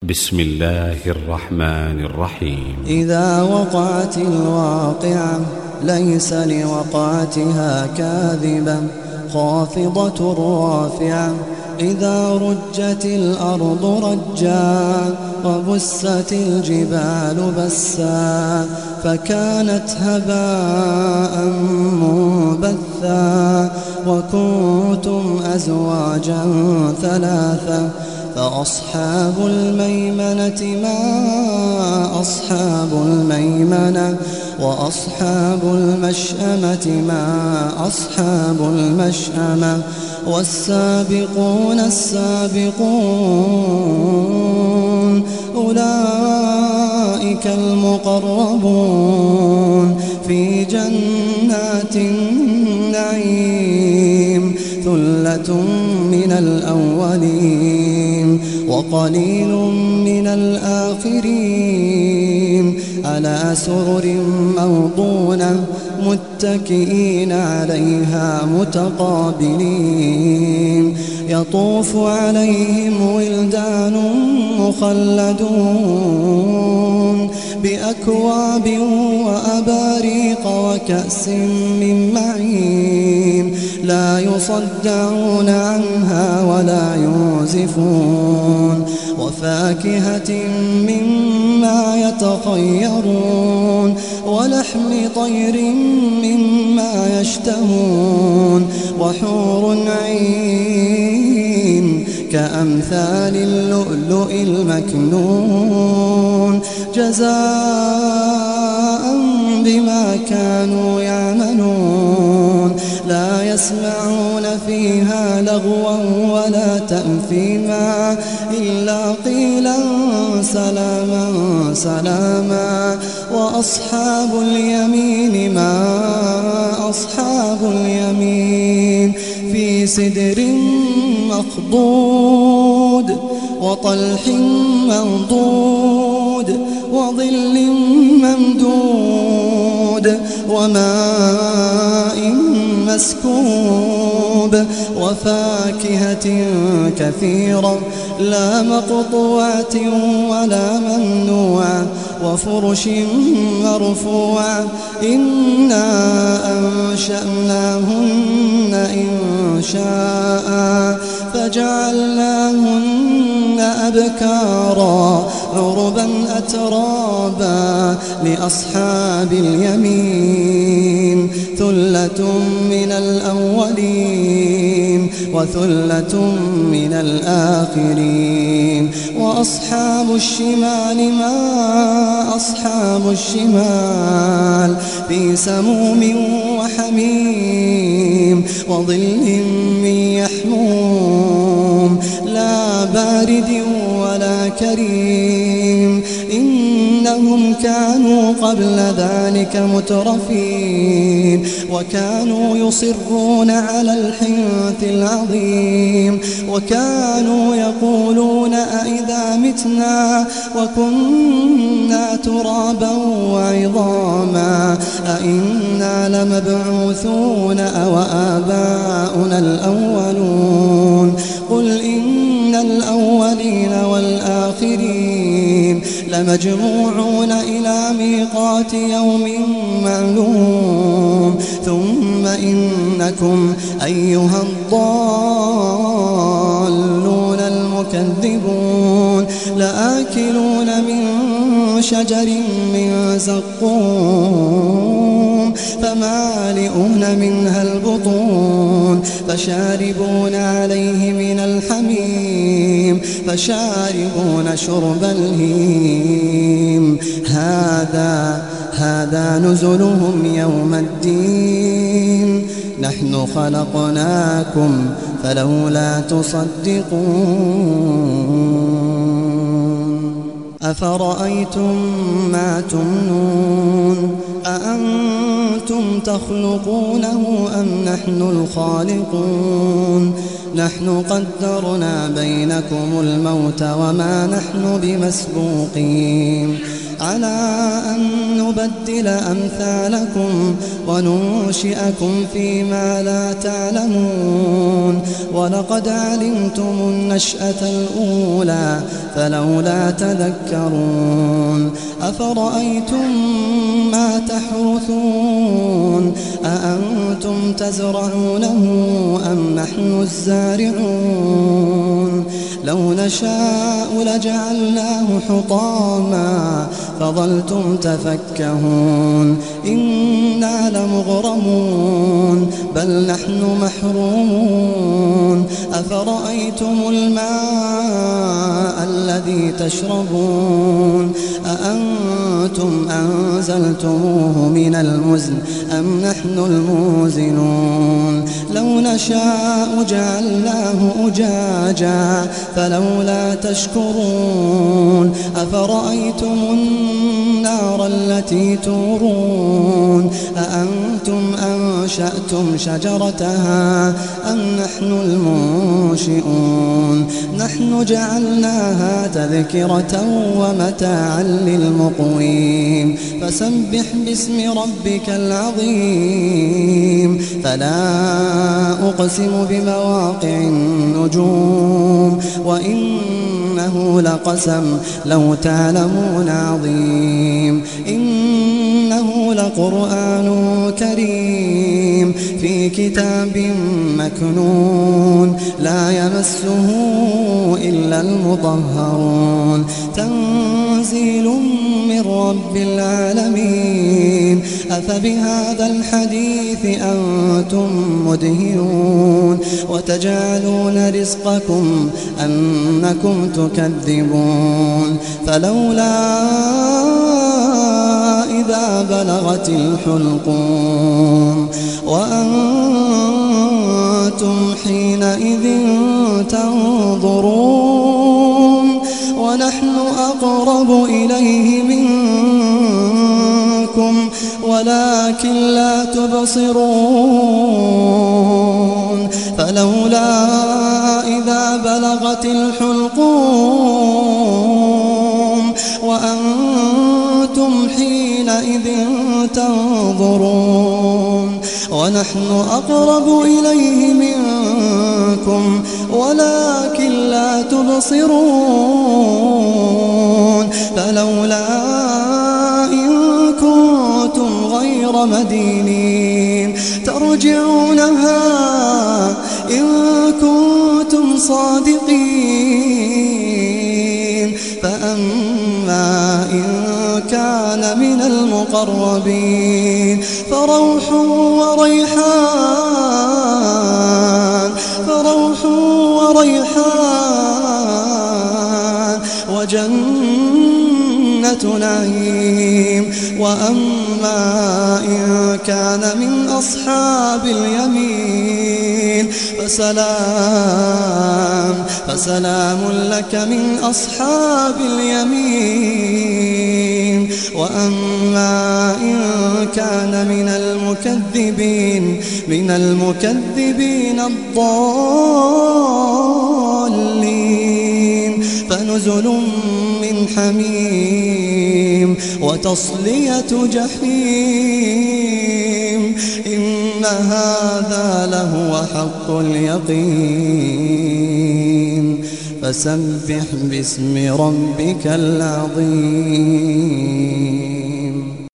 بسم الله الرحمن الرحيم. إذا وقعت الواقعة ليس لوقعتها كاذبة خافضة رافعة إذا رجت الأرض رجا وبست الجبال بسا فكانت هباء منبثا وكنتم أزواجا ثلاثا فأصحاب الميمنة ما أصحاب الميمنة وأصحاب المشأمة ما أصحاب المشأمة والسابقون السابقون أولئك المقربون في جنات النعيم ثلة من الأولين وقليل من الآخرين على سرر موضونة متكئين عليها متقابلين يطوف عليهم ولدان مخلدون بأكواب وأباريق وكأس من معين لا يصدعون عنها ولا ينزفون وفاكهة مما يتخيرون ولحم طير مما يشتهون وحور عين كأمثال اللؤلؤ المكنون جزاء بما كانوا يعملون لا يسمعون فيها لغوا ولا تأثيما إلا قيلا سلاما سلاما وأصحاب اليمين ما أصحاب اليمين في سدر مخضود وطلح منضود وظل ممدود وماء مسكوب وفاكهة كثيرة لا مقطوعة ولا ممنوعة وفرش مرفوعة إنا أنشأناهن إنشاء فجعلناهن أبكارا عربا أترابا لأصحاب اليمين ثلة من الأولين وثلة من الآخرين وأصحاب الشمال ما أصحاب الشمال في سموم وحميم وظل من يحموم لا بارد ولا كريم إنهم كانوا قبل ذلك مترفين وكانوا يصرون على الحنث العظيم وكانوا يقولون أئذا متنا وكنا ترابا وعظاما أئنا لمبعوثون أو آباؤنا الأولون قل إن الأولين والآخرين لمجموعون إلى ميقات يوم معلوم ثم إنكم أيها الضالون المكذبون لآكلون من شجر من زقوم فمالئون منها البطون فشاربون عليه من الحميم فشاربون شرب الهيم هذا نزلهم يوم الدين نحن خلقناكم فلولا تصدقون أفرأيتم ما تمنون أأنتم تخلقونه أم نحن الخالقون نحن قدرنا بينكم الموت وما نحن بمسبوقين على أن نبدل أمثالكم وننشئكم فيما لا تعلمون ولقد علمتم النشأة الأولى فلولا تذكرون أفرأيتم ما تحرثون أأنتم تزرعونه أم نحن الزارعون لو نشاء لجعلناه حطاما فظلتم تفكهون إنا لمغرمون بل نحن محرومون أفرأيتم الماء الذي تشربون أأنتم أنزلتموه من المزن أم نحن الموزنون لو نشاء جعلناه أجاجا فلولا تشكرون أفرأيتم النار التي تورون أأنتم أنشأتم شجرتها أم نحن المنشئون نحن جعلناها تذكرة ومتاعا للمقوين فسبح باسم ربك العظيم فلا أقسم بمواقع النجوم وإنه لقسم لو تعلمون عظيم إنه لقرآن كريم في كتاب مكنون لا يمسه إلا المطهرون تنزيل من رب العالمين أفبهذا الحديث أنتم مدهنون وتجعلون رزقكم أنكم تكذبون فلولا إذا بلغت الحلقوم وأنتم حينئذ تنظرون ونحن أقرب إليه منكم ولكن لا تبصرون فلولا إذا بلغت الحلقوم وأنتم حينئذ تنظرون ونحن أقرب إليه منكم ولكن لا تبصرون فلولا إن كنتم غير مدينين ترجعونها إن كنتم صادقين فأما إن كان من المقربين فروح وريحان وجنة نعيم وأما إن كان من أصحاب اليمين فسلام لك من أصحاب اليمين وأما إن كان من المكذبين الضالين فنزل من حميم وتصلية جحيم إن هذا لهو حق اليقين فسبح باسم ربك العظيم